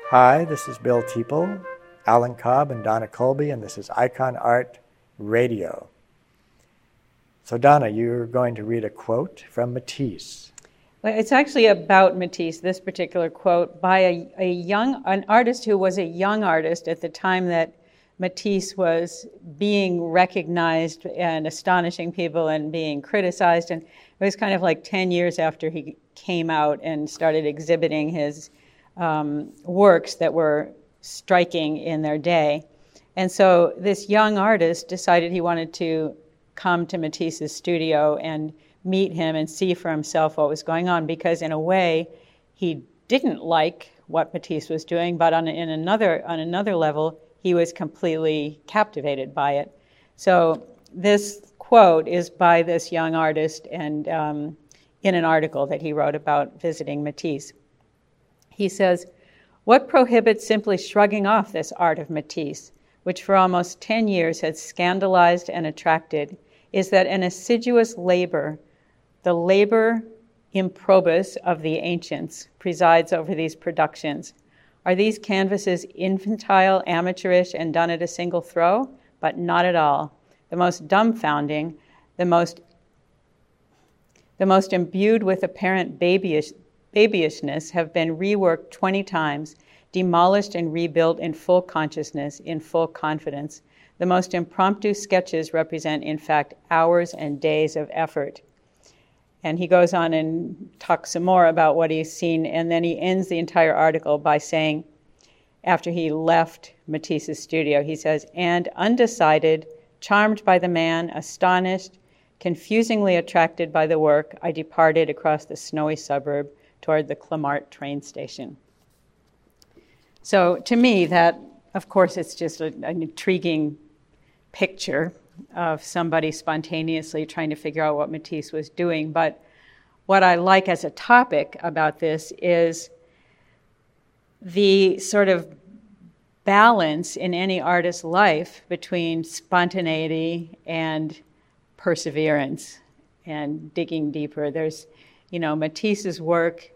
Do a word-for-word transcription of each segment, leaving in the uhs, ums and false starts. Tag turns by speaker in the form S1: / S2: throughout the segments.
S1: Hi, this is Bill Teeple, Alan Cobb, and Donna Colby, and this is Icon Art Radio. So Donna, you're going to read a quote from Matisse.
S2: Well, it's actually about Matisse, this particular quote, by a, a young, an artist who was a young artist at the time that Matisse was being recognized and astonishing people and being criticized. And it was kind of like ten years after he came out and started exhibiting his um, works that were striking in their day. And so this young artist decided he wanted to come to Matisse's studio and meet him and see for himself what was going on, because in a way he didn't like what Matisse was doing, but on in another on another level he was completely captivated by it. So this quote is by this young artist, and um, in an article that he wrote about visiting Matisse. He says, "What prohibits simply shrugging off this art of Matisse, which for almost ten years has scandalized and attracted, is that an assiduous labor, the labor improbus of the ancients, presides over these productions. Are these canvases infantile, amateurish, and done at a single throw? But not at all. The most dumbfounding, the most, the most imbued with apparent babyish, babyishness have been reworked twenty times, demolished and rebuilt in full consciousness, in full confidence. The most impromptu sketches represent, in fact, hours and days of effort." And he goes on and talks some more about what he's seen, and then he ends the entire article by saying, after he left Matisse's studio, he says, "And undecided, charmed by the man, astonished, confusingly attracted by the work, I departed across the snowy suburb toward the Clamart train station." So to me, that, of course, it's just a, an intriguing picture of somebody spontaneously trying to figure out what Matisse was doing. But what I like as a topic about this is the sort of balance in any artist's life between spontaneity and perseverance and digging deeper. There's, you know, Matisse's work,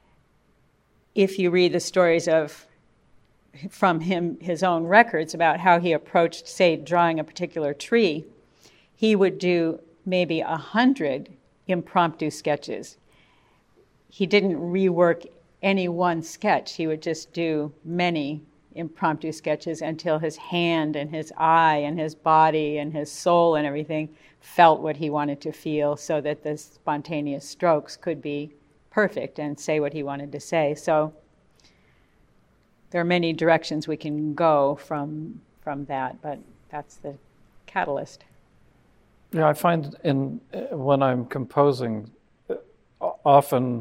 S2: if you read the stories of from him, his own records about how he approached, say, drawing a particular tree, he would do maybe a hundred impromptu sketches. He didn't rework any one sketch. He would just do many impromptu sketches until his hand and his eye and his body and his soul and everything felt what he wanted to feel, so that the spontaneous strokes could be perfect and say what he wanted to say. So there are many directions we can go from from that, but that's the catalyst.
S3: Yeah, I find in when I'm composing, often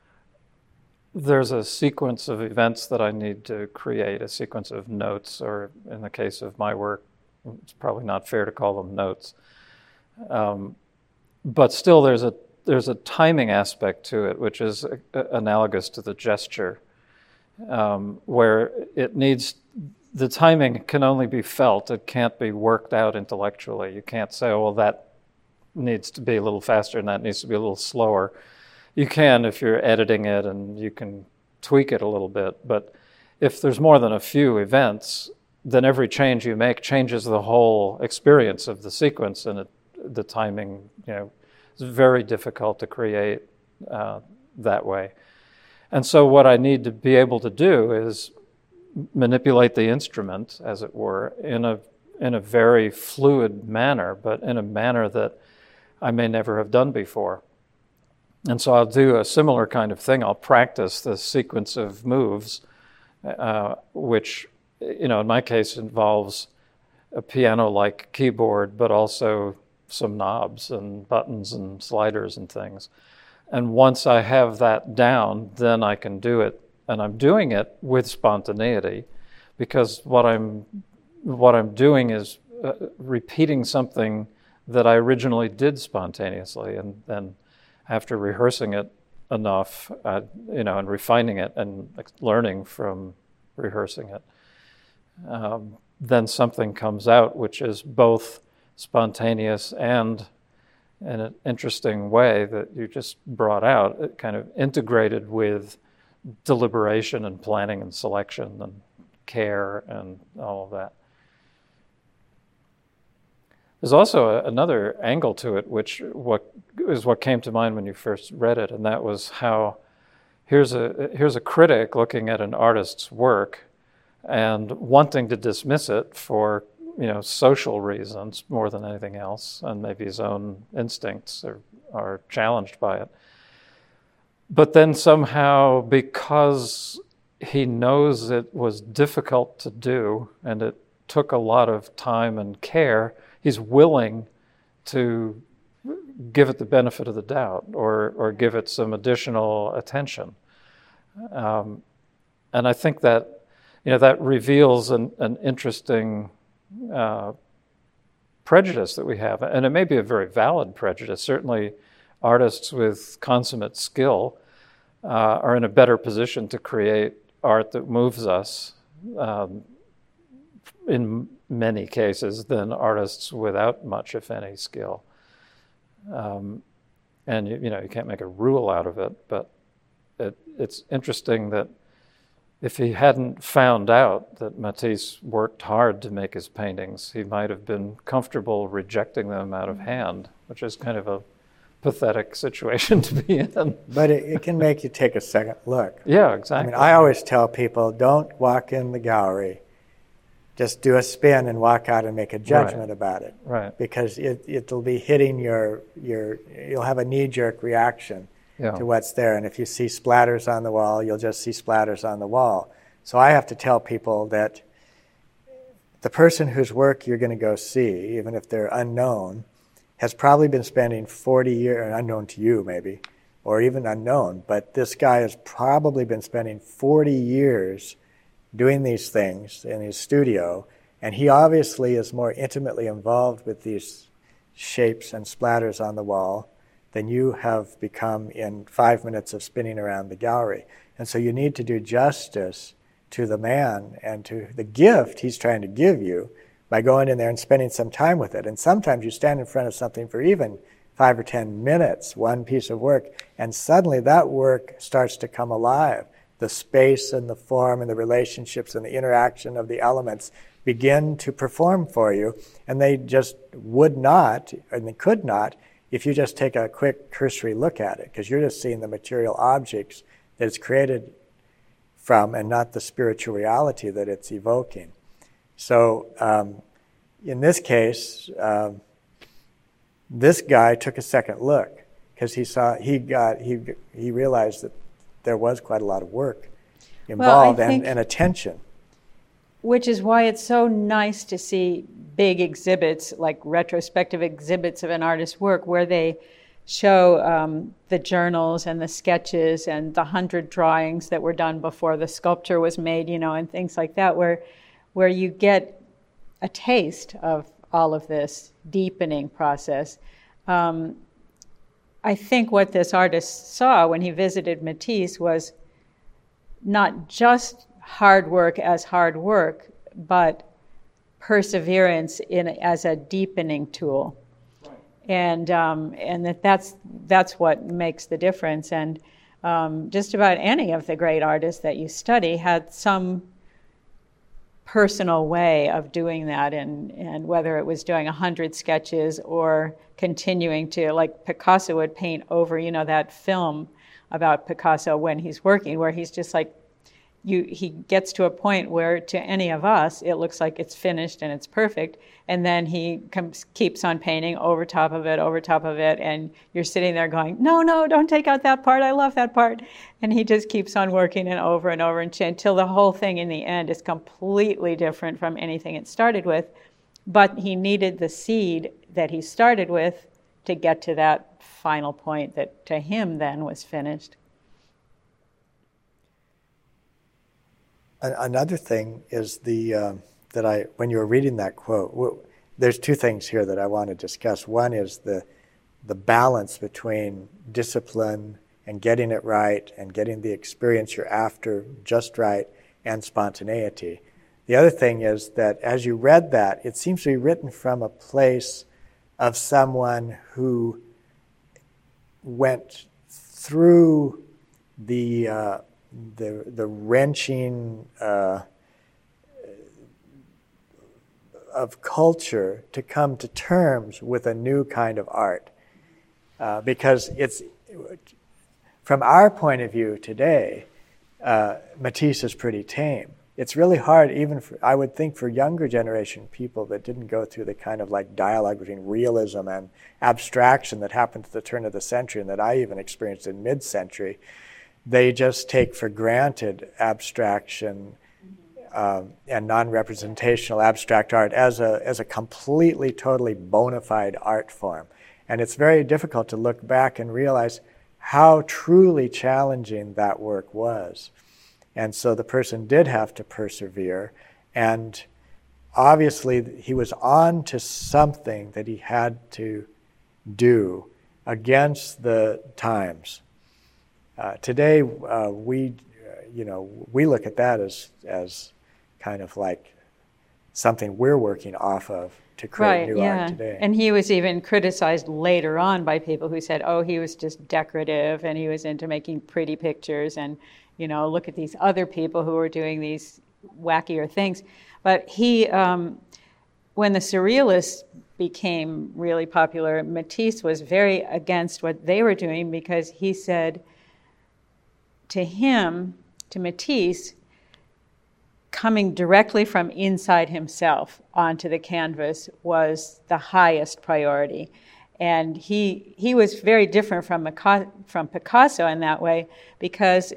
S3: there's a sequence of events that I need to create, a sequence of notes, or in the case of my work, it's probably not fair to call them notes. Um, but still, there's a there's a timing aspect to it, which is a, a, analogous to the gesture. Um, where it needs, the timing can only be felt. It can't be worked out intellectually. You can't say, oh, well, that needs to be a little faster and that needs to be a little slower. You can if you're editing it and you can tweak it a little bit. But if there's more than a few events, then every change you make changes the whole experience of the sequence, and it, the timing, you know, is very difficult to create uh, that way. And so what I need to be able to do is manipulate the instrument, as it were, in a in a very fluid manner, but in a manner that I may never have done before. And so I'll do a similar kind of thing. I'll practice the sequence of moves, uh, which, you know, in my case involves a piano-like keyboard, but also some knobs and buttons and sliders and things. And once I have that down, then I can do it. And I'm doing it with spontaneity, because what I'm what I'm doing is uh, repeating something that I originally did spontaneously, and then after rehearsing it enough, uh, you know, and refining it and learning from rehearsing it, um, then something comes out which is both spontaneous and, in an interesting way that you just brought out, it kind of integrated with deliberation and planning and selection and care and all of that. There's also a, another angle to it, which what is what came to mind when you first read it, and that was how here's a here's a critic looking at an artist's work and wanting to dismiss it for, you know, social reasons more than anything else, and maybe his own instincts are, are challenged by it. But then somehow, because he knows it was difficult to do and it took a lot of time and care, he's willing to give it the benefit of the doubt or or give it some additional attention. Um, and I think that, you know, that reveals an, an interesting uh, prejudice that we have. And it may be a very valid prejudice. Certainly artists with consummate skill uh, are in a better position to create art that moves us um, in many cases than artists without much, if any, skill. Um, and you, you know, you can't make a rule out of it, but it, it's interesting that if he hadn't found out that Matisse worked hard to make his paintings, he might have been comfortable rejecting them out of hand, which is kind of a pathetic situation to be in.
S1: But it, it can make you take a second look.
S3: Yeah, exactly.
S1: I mean, I always tell people, don't walk in the gallery. Just do a spin and walk out and make a judgment
S3: Right.
S1: about it.
S3: Right.
S1: Because it, it'll be hitting your, your, you'll have a knee-jerk reaction
S3: Yeah.
S1: to what's there. And if you see splatters on the wall, you'll just see splatters on the wall. So I have to tell people that the person whose work you're going to go see, even if they're unknown, has probably been spending forty years, unknown to you maybe, or even unknown, but this guy has probably been spending forty years doing these things in his studio, and he obviously is more intimately involved with these shapes and splatters on the wall than you have become in five minutes of spinning around the gallery. And so you need to do justice to the man and to the gift he's trying to give you by going in there and spending some time with it. And sometimes you stand in front of something for even five or ten minutes, one piece of work, and suddenly that work starts to come alive. The space and the form and the relationships and the interaction of the elements begin to perform for you, and they just would not, and they could not, if you just take a quick cursory look at it, because you're just seeing the material objects that it's created from and not the spiritual reality that it's evoking. So um, in this case, um, this guy took a second look because he saw he got he he realized that there was quite a lot of work involved
S2: well,
S1: and, and attention.
S2: Which is why it's so nice to see big exhibits, like retrospective exhibits of an artist's work, where they show um, the journals and the sketches and the hundred drawings that were done before the sculpture was made, you know, and things like that, where where you get a taste of all of this deepening process. Um, I think what this artist saw when he visited Matisse was not just hard work as hard work, but perseverance in as a deepening tool. Right. And um, and that that's that's what makes the difference. And um, just about any of the great artists that you study had some personal way of doing that, and, and whether it was doing a hundred sketches or continuing to, like Picasso would paint over, you know, that film about Picasso when he's working, where he's just like, you he gets to a point where to any of us it looks like it's finished and it's perfect, and then he comes, keeps on painting over top of it, over top of it, and you're sitting there going, no, no, don't take out that part, I love that part. And he just keeps on working and over and over until the whole thing in the end is completely different from anything it started with. But he needed the seed that he started with to get to that final point that to him then was finished.
S1: Another thing is the uh, that I, when you were reading that quote, w- there's two things here that I want to discuss. One is the the balance between discipline and getting it right and getting the experience you're after just right and spontaneity. The other thing is that as you read that, it seems to be written from a place of someone who went through the uh, the the wrenching uh, of culture to come to terms with a new kind of art, uh, because it's from our point of view today, uh, Matisse is pretty tame. It's really hard, even for, I would think, for younger generation people that didn't go through the kind of like dialogue between realism and abstraction that happened at the turn of the century and that I even experienced in mid-century. They just take for granted abstraction um, and non-representational abstract art as a, as a completely, totally bona fide art form. And it's very difficult to look back and realize how truly challenging that work was. And so the person did have to persevere, and obviously he was on to something that he had to do against the times. Uh, today, uh, we, uh, you know, we look at that as as kind of like something we're working off of to create
S2: right,
S1: new
S2: yeah.
S1: art today.
S2: And he was even criticized later on by people who said, oh, he was just decorative and he was into making pretty pictures, and, you know, look at these other people who were doing these wackier things. But he, um, when the Surrealists became really popular, Matisse was very against what they were doing, because he said to him, to Matisse, coming directly from inside himself onto the canvas was the highest priority. And he he was very different from, from Picasso in that way, because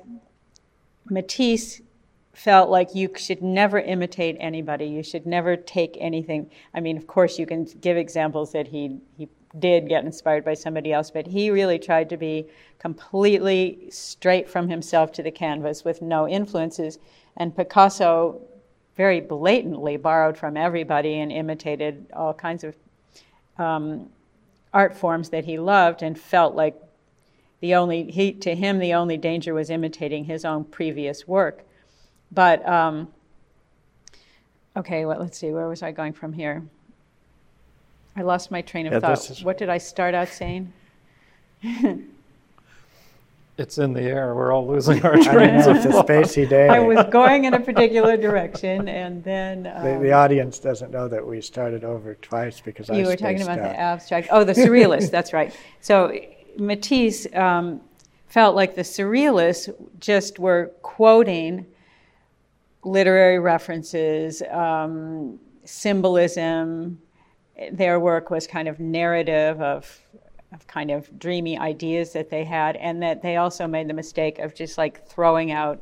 S2: Matisse felt like you should never imitate anybody. You should never take anything. I mean, of course, you can give examples that he, he did get inspired by somebody else, but he really tried to be completely straight from himself to the canvas with no influences. And Picasso very blatantly borrowed from everybody and imitated all kinds of um, art forms that he loved, and felt like the only, he, to him, the only danger was imitating his own previous work. But, um, okay, well, let's see, where was I going from here? I lost my train of yeah, thought. Is... What did I start out saying?
S3: It's in the air. We're all losing our trains of thought.
S1: It's a spacey day.
S2: I was going in a particular direction, and then... Um,
S1: the, the audience doesn't know that we started over twice because I
S2: You were talking about
S1: out.
S2: the abstract. Oh, the Surrealists, that's right. So Matisse um, felt like the Surrealists just were quoting literary references, um, symbolism. Their work was kind of narrative of, of kind of dreamy ideas that they had, and that they also made the mistake of just like throwing out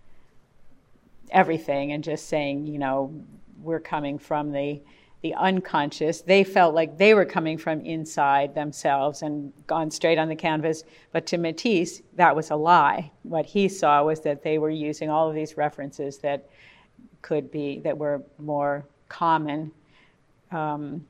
S2: everything and just saying, you know, we're coming from the the unconscious. They felt like they were coming from inside themselves and gone straight on the canvas. But to Matisse, that was a lie. What he saw was that they were using all of these references that could be, that were more common um,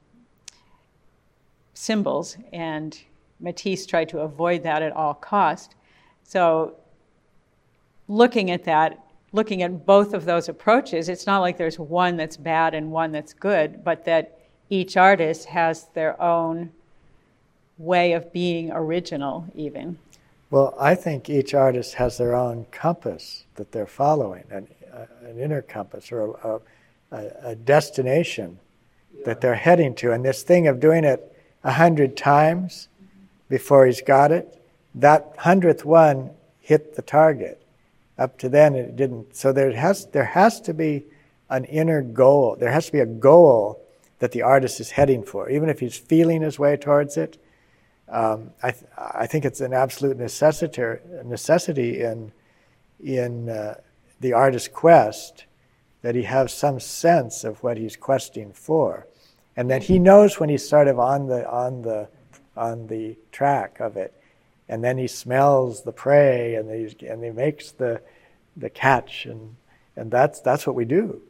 S2: symbols, and Matisse tried to avoid that at all cost. So looking at that, looking at both of those approaches, it's not like there's one that's bad and one that's good, but that each artist has their own way of being original, even.
S1: Well, I think each artist has their own compass that they're following, an, uh, an inner compass or a, a, a destination yeah. that they're heading to. And this thing of doing it a hundred times before he's got it, that hundredth one hit the target. Up to then, it didn't. So there has there has to be an inner goal. There has to be a goal that the artist is heading for, even if he's feeling his way towards it. Um, I th- I think it's an absolute necessity necessity in in uh, the artist's quest that he have some sense of what he's questing for, and that he knows when he's sort of on the on the on the track of it. And then he smells the prey, and he and he makes the the catch, and and that's that's what we do.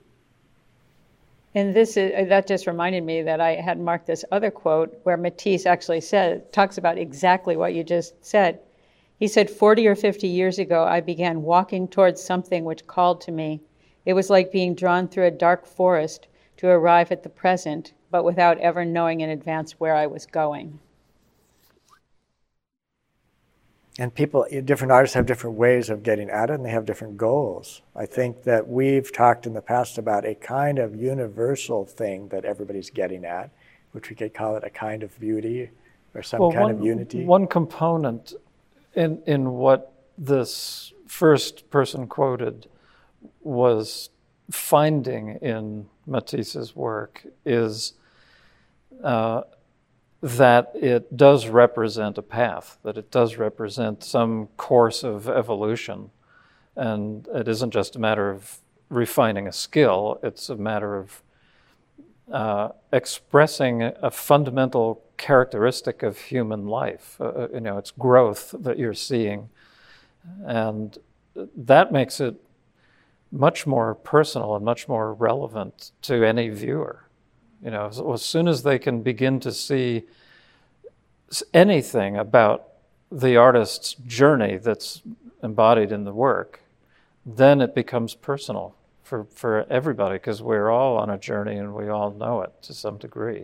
S2: And this is, that just reminded me that I had marked this other quote where Matisse actually said talks about exactly what you just said. He said, forty or fifty years ago, I began walking towards something which called to me. It was like being drawn through a dark forest to arrive at the present, but without ever knowing in advance where I was going.
S1: and people, different artists have different ways of getting at it, and they have different goals. I think that we've talked in the past about a kind of universal thing that everybody's getting at, which we could call it a kind of beauty or some
S3: well,
S1: kind
S3: one,
S1: of unity.
S3: One component in in what this first person quoted was finding in Matisse's work is uh, that it does represent a path, that it does represent some course of evolution. And it isn't just a matter of refining a skill, it's a matter of uh, expressing a fundamental characteristic of human life. Uh, you know, it's growth that you're seeing. And that makes it much more personal and much more relevant to any viewer. You know, as, as soon as they can begin to see anything about the artist's journey that's embodied in the work, then it becomes personal for, for everybody, because we're all on a journey and we all know it to some degree.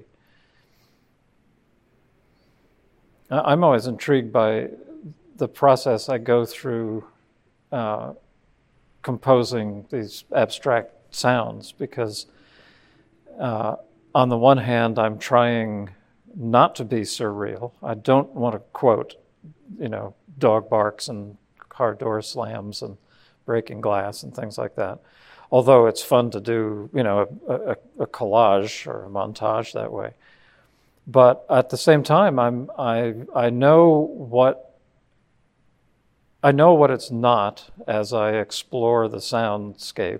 S3: I'm always intrigued by the process I go through uh, composing these abstract sounds, because uh, on the one hand, I'm trying not to be surreal. I don't want to quote, you know, dog barks and car door slams and breaking glass and things like that. Although it's fun to do, you know, a, a, a collage or a montage that way. But at the same time, I'm I I know what I know what it's not as I explore the soundscape,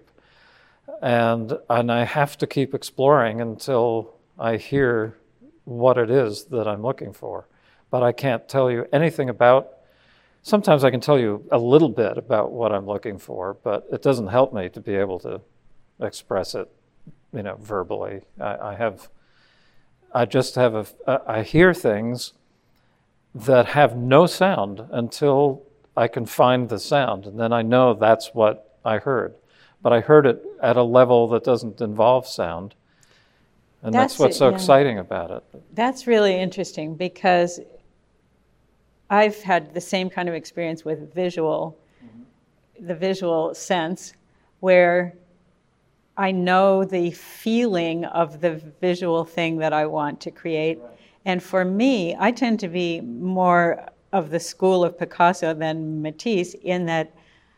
S3: and and I have to keep exploring until I hear what it is that I'm looking for. But I can't tell you anything about. Sometimes I can tell you a little bit about what I'm looking for, but it doesn't help me to be able to express it, you know, verbally. I, I have. I just have a, I hear things that have no sound until I can find the sound, and then I know that's what I heard. But I heard it at a level that doesn't involve sound, and that's, that's what's it, so yeah. exciting about it.
S2: That's really interesting, because I've had the same kind of experience with visual, mm-hmm. the visual sense, where I know the feeling of the visual thing that I want to create. Right. And for me, I tend to be more of the school of Picasso than Matisse, in that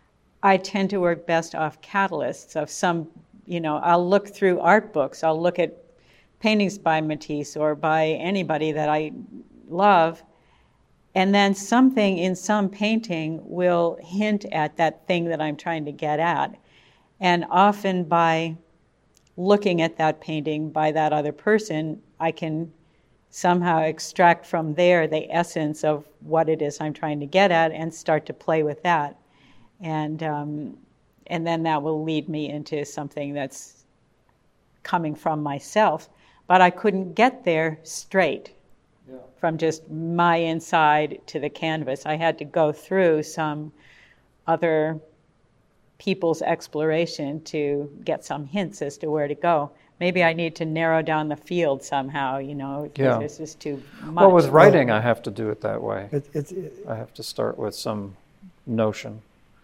S2: I tend to work best off catalysts of some, you know, I'll look through art books, I'll look at paintings by Matisse or by anybody that I love, and then something in some painting will hint at that thing that I'm trying to get at. And often by looking at that painting by that other person, I can somehow extract from there the essence of what it is I'm trying to get at and start to play with that. And um, and then that will lead me into something that's coming from myself. But I couldn't get there straight yeah. from just my inside to the canvas. I had to go through some other people's exploration to get some hints as to where to go. Maybe I need to narrow down the field somehow, you know, because
S3: yeah.
S2: this is too much.
S3: Well, with writing, I have to do it that way.
S1: It, it, it,
S3: I have to start with some notion.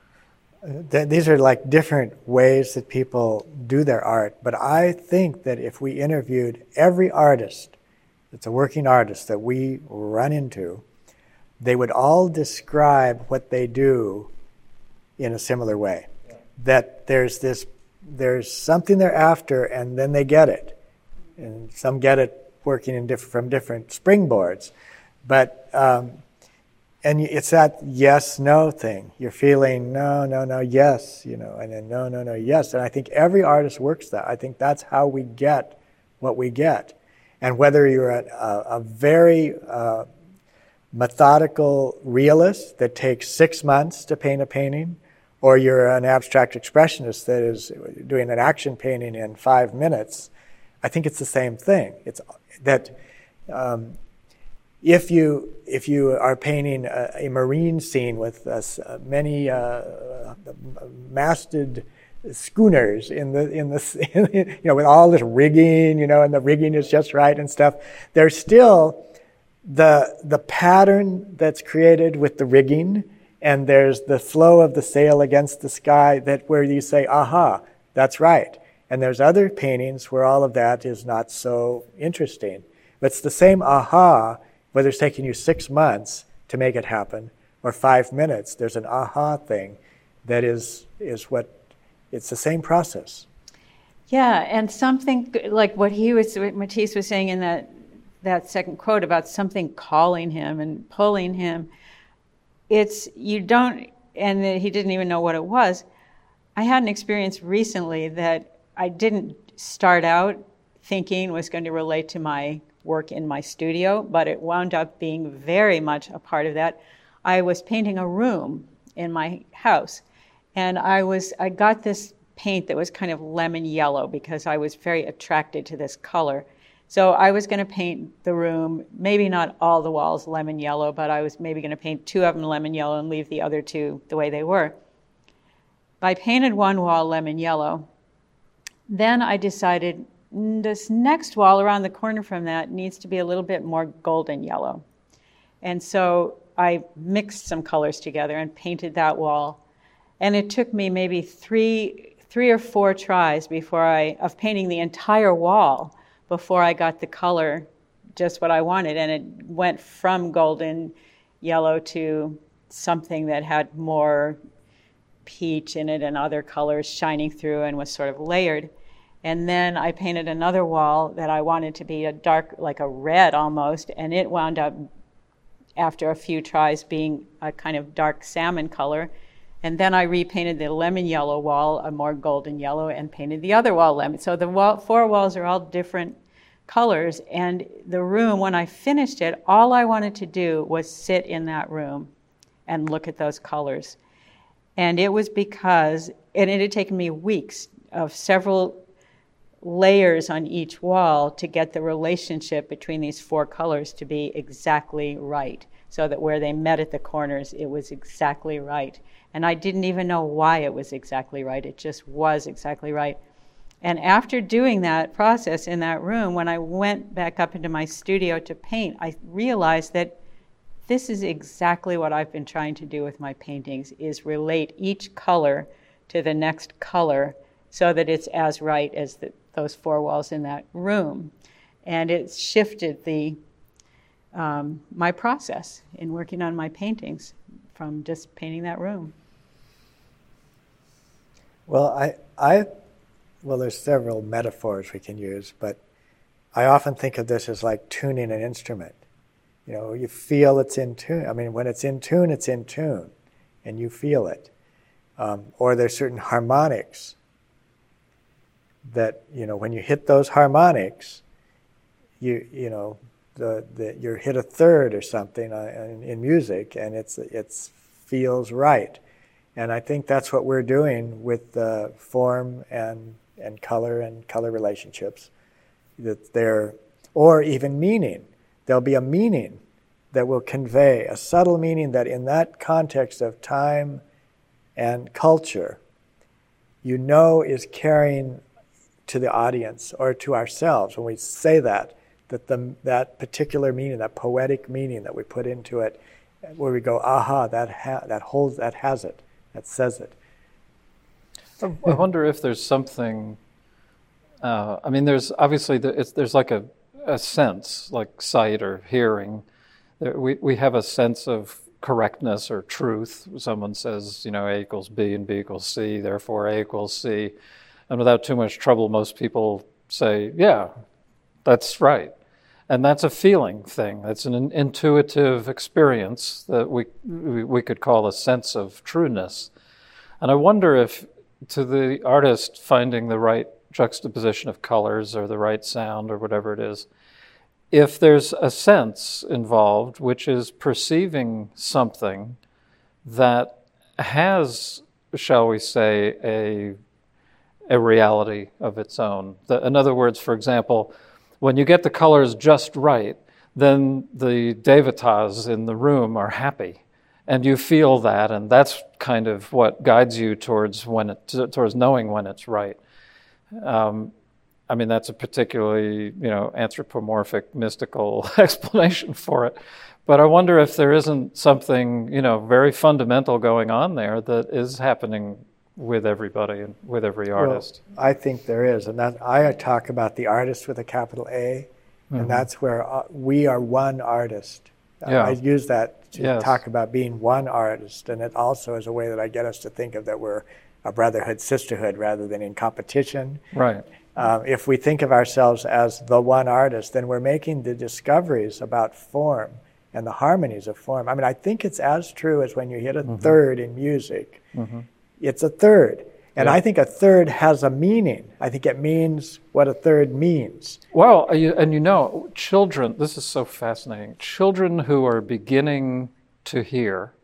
S1: Th- these are like different ways that people do their art, but I think that if we interviewed every artist that's a working artist that we run into, they would all describe what they do in a similar way. That there's this, there's something they're after, and then they get it. And some get it working in diff- from different springboards. But, um, and it's that yes-no thing. You're feeling no, no, no, yes, you know, and then no, no, no, yes. And I think every artist works that. I think that's how we get what we get. And whether you're a, a, a very uh, methodical realist that takes six months to paint a painting, or you're an abstract expressionist that is doing an action painting in five minutes, I think it's the same thing. It's that um, if you if you are painting a, a marine scene with uh, many uh, masted schooners in the in the you know, with all this rigging, you know, and the rigging is just right and stuff, there's still the the pattern that's created with the rigging, and there's the flow of the sail against the sky that where you say, aha, that's right. And there's other paintings where all of that is not so interesting. But it's the same aha, whether it's taking you six months to make it happen or five minutes. There's an aha thing that is is what, it's the same process.
S2: Yeah, and something like what he was, what Matisse was saying in that that second quote about something calling him and pulling him. It's, you don't, and he didn't even know what it was. I had an experience recently that I didn't start out thinking was going to relate to my work in my studio, but it wound up being very much a part of that. I was painting a room in my house, and I was, I got this paint that was kind of lemon yellow because I was very attracted to this color. So I was going to paint the room, maybe not all the walls lemon yellow, but I was maybe going to paint two of them lemon yellow and leave the other two the way they were. I painted one wall lemon yellow. Then I decided mm, this next wall around the corner from that needs to be a little bit more golden yellow. And so I mixed some colors together and painted that wall. And it took me maybe three, three or four tries before I, of painting the entire wall, before I got the color just what I wanted. And it went from golden yellow to something that had more peach in it and other colors shining through and was sort of layered. And then I painted another wall that I wanted to be a dark, like a red almost, and it wound up, after a few tries, being a kind of dark salmon color. And then I repainted the lemon yellow wall a more golden yellow and painted the other wall lemon. So the wall, four walls are all different colors. And the room, when I finished it, all I wanted to do was sit in that room and look at those colors. And it was because, and it had taken me weeks of several layers on each wall to get the relationship between these four colors to be exactly right, so that where they met at the corners, it was exactly right. And I didn't even know why it was exactly right. It just was exactly right. And after doing that process in that room, when I went back up into my studio to paint, I realized that this is exactly what I've been trying to do with my paintings, is relate each color to the next color so that it's as right as the, those four walls in that room. And it's shifted the um, my process in working on my paintings from just painting that room.
S1: Well, I, I, well, there's several metaphors we can use, but I often think of this as like tuning an instrument. You know, you feel it's in tune. I mean, when it's in tune, it's in tune, and you feel it. Um, or there's certain harmonics that, you know, when you hit those harmonics, you you know, the, the you hit a third or something in, in music, and it's it's feels right. And I think that's what we're doing with uh, form and and color and color relationships. That they're, or even meaning. There'll be a meaning that will convey, a subtle meaning that in that context of time and culture, you know is carrying to the audience or to ourselves when we say that, that the, that particular meaning, that poetic meaning that we put into it, where we go, aha, that ha- that holds, that has it, that says it.
S3: I wonder if there's something, uh, I mean, there's obviously, the, it's, there's like a, a sense, like sight or hearing. There, we, we have a sense of correctness or truth. Someone says, you know, A equals B and B equals C, therefore A equals C. And without too much trouble, most people say, yeah, that's right. And that's a feeling thing. That's an intuitive experience that we, we we could call a sense of trueness. And I wonder if, to the artist finding the right juxtaposition of colors or the right sound or whatever it is, if there's a sense involved, which is perceiving something that has, shall we say, a a reality of its own. The, in other words, for example, when you get the colors just right, then the devatas in the room are happy. And you feel that, and that's kind of what guides you towards when it, towards knowing when it's right. Um, I mean, that's a particularly, you know, anthropomorphic, mystical explanation for it. But I wonder if there isn't something, you know, very fundamental going on there that is happening with everybody and with every artist.
S1: Well, I think there is. And that I talk about the artist with a capital A, and mm-hmm. that's where uh, we are one artist.
S3: Yeah.
S1: I use that to
S3: yes.
S1: talk about being one artist, and it also is a way that I get us to think of that we're a brotherhood, sisterhood, rather than in competition.
S3: Right.
S1: Um, if we think of ourselves as the one artist, then we're making the discoveries about form and the harmonies of form. I mean, I think it's as true as when you hit a mm-hmm. third in music. Mm-hmm. It's a third. And yeah. I think a third has a meaning. I think it means what a third means.
S3: Well, and you know, children, this is so fascinating. Children who are beginning to hear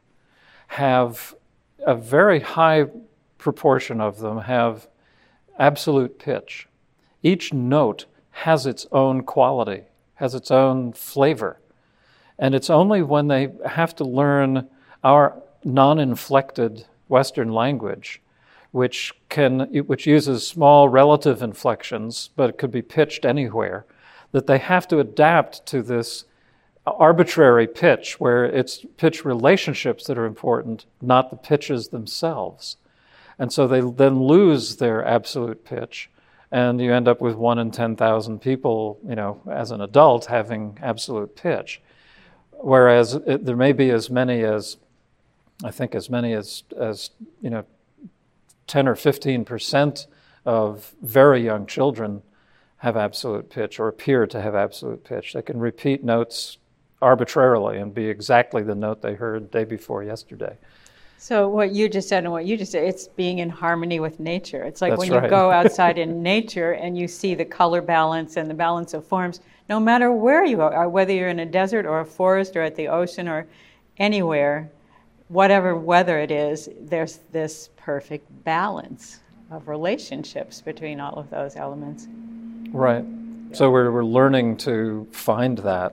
S3: have a very high proportion of them have absolute pitch. Each note has its own quality, has its own flavor. And it's only when they have to learn our non-inflected Western language, which can which uses small relative inflections, but it could be pitched anywhere, that they have to adapt to this arbitrary pitch where it's pitch relationships that are important, not the pitches themselves. And so they then lose their absolute pitch, and you end up with one in ten thousand people, you know, as an adult having absolute pitch. Whereas it, there may be as many as, I think as many as, as you know, ten or fifteen percent of very young children have absolute pitch or appear to have absolute pitch. They can repeat notes arbitrarily and be exactly the note they heard the day before yesterday.
S2: So what you just said and what you just said, it's being in harmony with nature. It's like
S3: That's
S2: when
S3: right.
S2: you go outside in nature and you see the color balance and the balance of forms, no matter where you are, whether you're in a desert or a forest or at the ocean or anywhere, whatever weather it is, there's this perfect balance of relationships between all of those elements.
S3: Right.
S2: Yeah.
S3: So we're we're learning to find that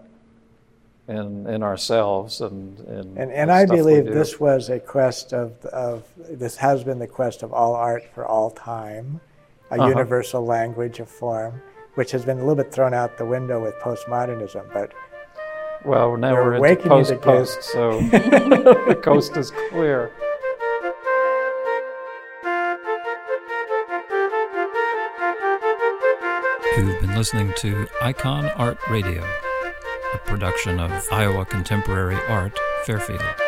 S3: in in ourselves and in
S1: and and
S3: the
S1: I
S3: stuff we
S1: believe
S3: do.
S1: this was a quest of of this has been the quest of all art for all time, a
S3: uh-huh.
S1: universal language of form, which has been a little bit thrown out the window with postmodernism, but
S3: well, now
S1: we're
S3: we're into post
S1: it
S3: post, so the coast is clear.
S4: You've been listening to Icon Art Radio, a production of Iowa Contemporary Art, Fairfield.